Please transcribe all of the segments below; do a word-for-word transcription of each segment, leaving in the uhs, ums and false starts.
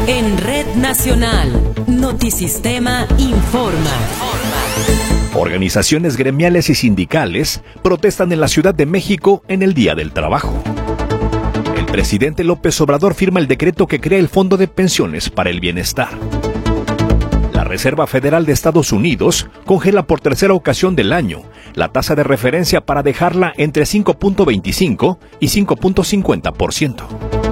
En Red Nacional, Notisistema informa. Organizaciones gremiales y sindicales protestan en la Ciudad de México en el Día del Trabajo. El presidente López Obrador firma el decreto que crea el Fondo de Pensiones para el Bienestar. La Reserva Federal de Estados Unidos congela por tercera ocasión del año la tasa de referencia para dejarla entre cinco punto veinticinco y cinco punto cincuenta por ciento.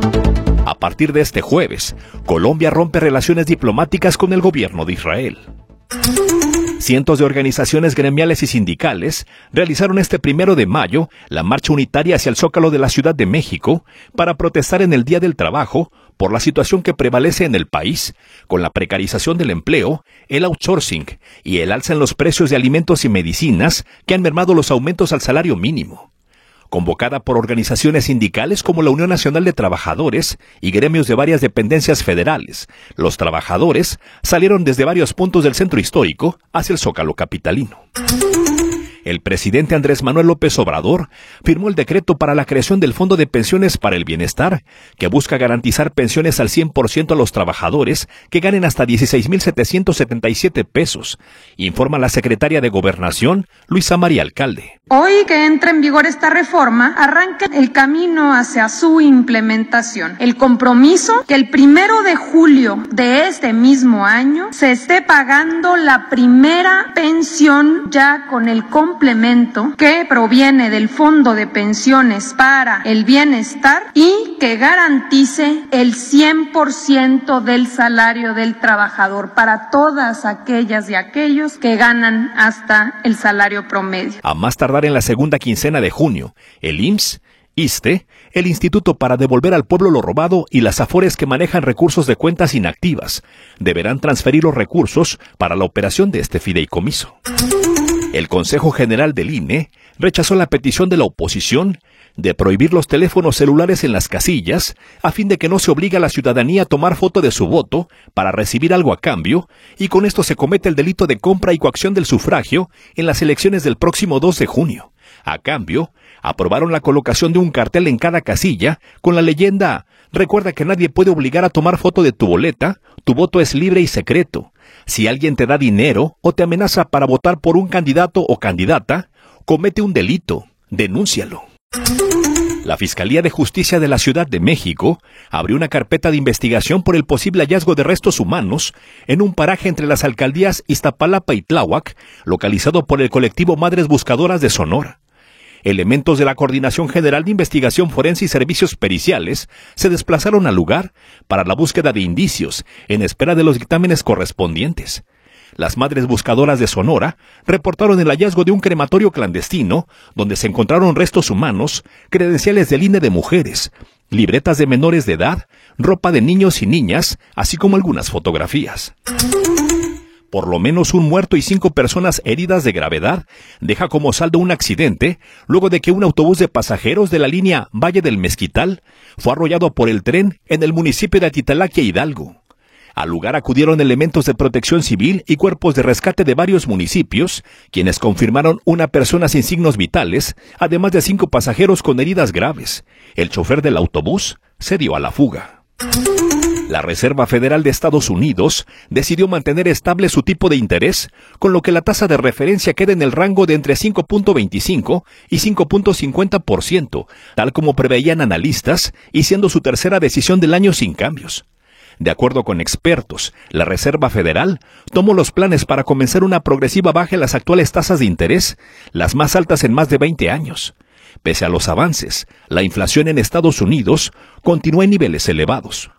A partir de este jueves, Colombia rompe relaciones diplomáticas con el gobierno de Israel. Cientos de organizaciones gremiales y sindicales realizaron este primero de mayo la marcha unitaria hacia el Zócalo de la Ciudad de México para protestar en el Día del Trabajo por la situación que prevalece en el país, con la precarización del empleo, el outsourcing y el alza en los precios de alimentos y medicinas que han mermado los aumentos al salario mínimo. Convocada por organizaciones sindicales como la Unión Nacional de Trabajadores y gremios de varias dependencias federales, los trabajadores salieron desde varios puntos del centro histórico hacia el Zócalo capitalino. El presidente Andrés Manuel López Obrador firmó el decreto para la creación del Fondo de Pensiones para el Bienestar, que busca garantizar pensiones al cien por ciento a los trabajadores que ganen hasta dieciséis mil setecientos setenta y siete pesos, informa la secretaria de Gobernación, Luisa María Alcalde. Hoy que entra en vigor esta reforma, arranca el camino hacia su implementación. El compromiso que el primero de julio de este mismo año se esté pagando la primera pensión ya con el complemento que proviene del Fondo de Pensiones para el Bienestar y que garantice el cien por ciento del salario del trabajador para todas aquellas y aquellos que ganan hasta el salario promedio. A más tardar en la segunda quincena de junio, el I M S S, ISSSTE, el Instituto para Devolver al Pueblo lo Robado y las AFORES que manejan recursos de cuentas inactivas deberán transferir los recursos para la operación de este fideicomiso. El Consejo General del I N E rechazó la petición de la oposición de prohibir los teléfonos celulares en las casillas a fin de que no se obligue a la ciudadanía a tomar foto de su voto para recibir algo a cambio y con esto se comete el delito de compra y coacción del sufragio en las elecciones del próximo dos de junio. A cambio, aprobaron la colocación de un cartel en cada casilla con la leyenda: recuerda que nadie puede obligar a tomar foto de tu boleta, tu voto es libre y secreto. Si alguien te da dinero o te amenaza para votar por un candidato o candidata, comete un delito, denúncialo. La Fiscalía de Justicia de la Ciudad de México abrió una carpeta de investigación por el posible hallazgo de restos humanos en un paraje entre las alcaldías Iztapalapa y Tláhuac, localizado por el colectivo Madres Buscadoras de Sonora. Elementos de la Coordinación General de Investigación Forense y Servicios Periciales se desplazaron al lugar para la búsqueda de indicios en espera de los dictámenes correspondientes. Las Madres Buscadoras de Sonora reportaron el hallazgo de un crematorio clandestino donde se encontraron restos humanos, credenciales del I N E de mujeres, libretas de menores de edad, ropa de niños y niñas, así como algunas fotografías. Por lo menos un muerto y cinco personas heridas de gravedad deja como saldo un accidente luego de que un autobús de pasajeros de la línea Valle del Mezquital fue arrollado por el tren en el municipio de Atitalaquia, Hidalgo. Al lugar acudieron elementos de protección civil y cuerpos de rescate de varios municipios, quienes confirmaron una persona sin signos vitales, además de cinco pasajeros con heridas graves. El chofer del autobús se dio a la fuga. La Reserva Federal de Estados Unidos decidió mantener estable su tipo de interés, con lo que la tasa de referencia queda en el rango de entre cinco punto veinticinco y cinco punto cincuenta por ciento, tal como preveían analistas, y siendo su tercera decisión del año sin cambios. De acuerdo con expertos, la Reserva Federal tomó los planes para comenzar una progresiva baja en las actuales tasas de interés, las más altas en más de veinte años. Pese a los avances, la inflación en Estados Unidos continúa en niveles elevados.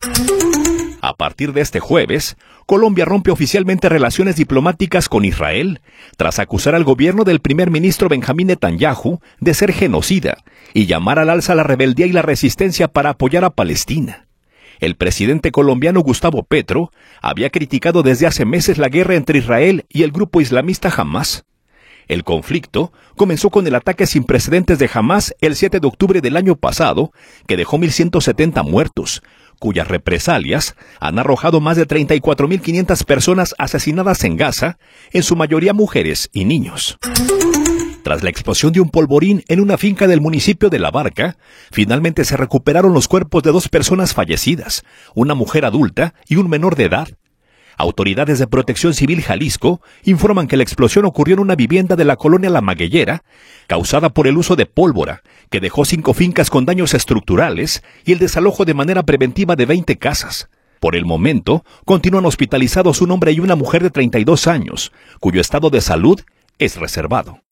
A partir de este jueves, Colombia rompe oficialmente relaciones diplomáticas con Israel, tras acusar al gobierno del primer ministro Benjamín Netanyahu de ser genocida y llamar al alza la rebeldía y la resistencia para apoyar a Palestina. El presidente colombiano Gustavo Petro había criticado desde hace meses la guerra entre Israel y el grupo islamista Hamás. El conflicto comenzó con el ataque sin precedentes de Hamás el siete de octubre del año pasado, que dejó mil ciento setenta muertos, cuyas represalias han arrojado más de treinta y cuatro mil quinientas personas asesinadas en Gaza, en su mayoría mujeres y niños. Tras la explosión de un polvorín en una finca del municipio de La Barca, finalmente se recuperaron los cuerpos de dos personas fallecidas, una mujer adulta y un menor de edad. Autoridades de Protección Civil Jalisco informan que la explosión ocurrió en una vivienda de la colonia La Magueyera, causada por el uso de pólvora, que dejó cinco fincas con daños estructurales y el desalojo de manera preventiva de veinte casas. Por el momento, continúan hospitalizados un hombre y una mujer de treinta y dos años, cuyo estado de salud es reservado.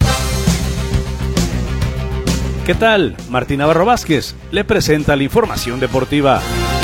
¿Qué tal? Martín Navarro Vázquez le presenta la información deportiva.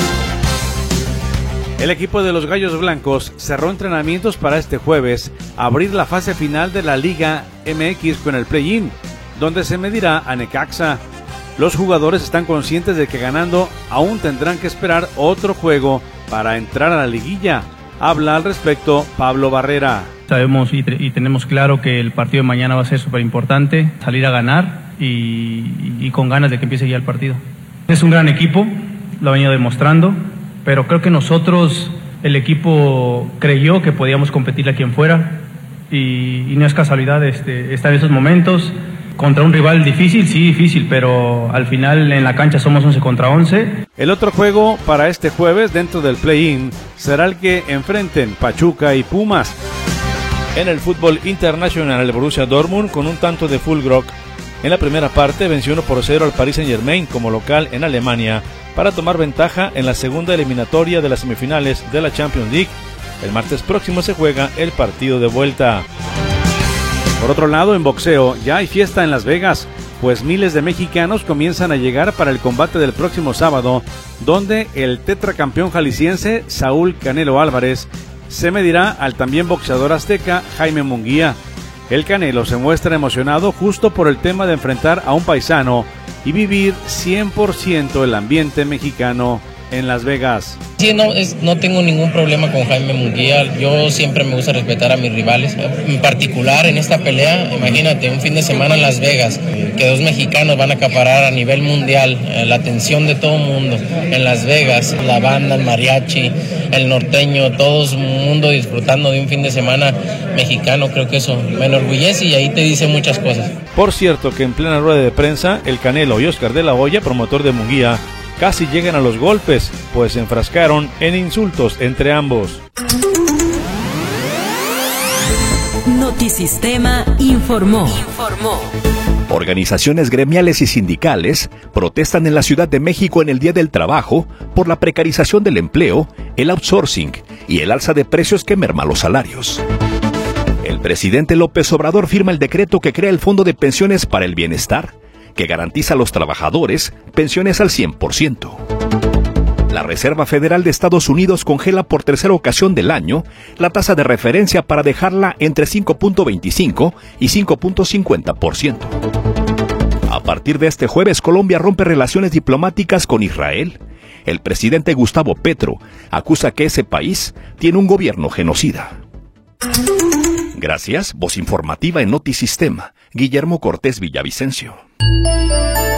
El equipo de los Gallos Blancos cerró entrenamientos para este jueves abrir la fase final de la Liga M X con el play-in, donde se medirá a Necaxa. Los jugadores están conscientes de que ganando aún tendrán que esperar otro juego para entrar a la liguilla. Habla al respecto Pablo Barrera. Sabemos y, y tenemos claro que el partido de mañana va a ser súper importante, salir a ganar y, y con ganas de que empiece ya el partido. Es un gran equipo, lo ha venido demostrando, pero creo que nosotros, el equipo creyó que podíamos competir a quien fuera y, y no es casualidad este, estar en esos momentos. Contra un rival difícil, sí, difícil, pero al final en la cancha somos once contra once. El otro juego para este jueves dentro del play-in será el que enfrenten Pachuca y Pumas. En el fútbol internacional, el Borussia Dortmund, con un tanto de Füllkrug en la primera parte, venció uno por cero al Paris Saint-Germain como local en Alemania para tomar ventaja en la segunda eliminatoria de las semifinales de la Champions League. El martes próximo se juega el partido de vuelta. Por otro lado, en boxeo ya hay fiesta en Las Vegas, pues miles de mexicanos comienzan a llegar para el combate del próximo sábado, donde el tetracampeón jalisciense Saúl Canelo Álvarez se medirá al también boxeador azteca Jaime Munguía. El Canelo se muestra emocionado justo por el tema de enfrentar a un paisano y vivir cien por ciento el ambiente mexicano en Las Vegas. Sí, no, es, no tengo ningún problema con Jaime Munguía. Yo siempre me gusta respetar a mis rivales. En particular en esta pelea, imagínate, un fin de semana en Las Vegas, que dos mexicanos van a acaparar a nivel mundial eh, la atención de todo el mundo. En Las Vegas, la banda, el mariachi, el norteño, todo el mundo disfrutando de un fin de semana mexicano. Creo que eso me enorgullece y ahí te dice muchas cosas. Por cierto que en plena rueda de prensa, el Canelo y Oscar de la Hoya, promotor de Munguía, casi llegan a los golpes, pues se enfrascaron en insultos entre ambos. Notisistema informó. Informó. Organizaciones gremiales y sindicales protestan en la Ciudad de México en el Día del Trabajo por la precarización del empleo, el outsourcing y el alza de precios que merma los salarios. El presidente López Obrador firma el decreto que crea el Fondo de Pensiones para el Bienestar, que garantiza a los trabajadores pensiones al cien por ciento. La Reserva Federal de Estados Unidos congela por tercera ocasión del año la tasa de referencia para dejarla entre cinco punto veinticinco y cinco punto cincuenta por ciento. A partir de este jueves, Colombia rompe relaciones diplomáticas con Israel. El presidente Gustavo Petro acusa que ese país tiene un gobierno genocida. Gracias, voz informativa en Notisistema, Guillermo Cortés Villavicencio.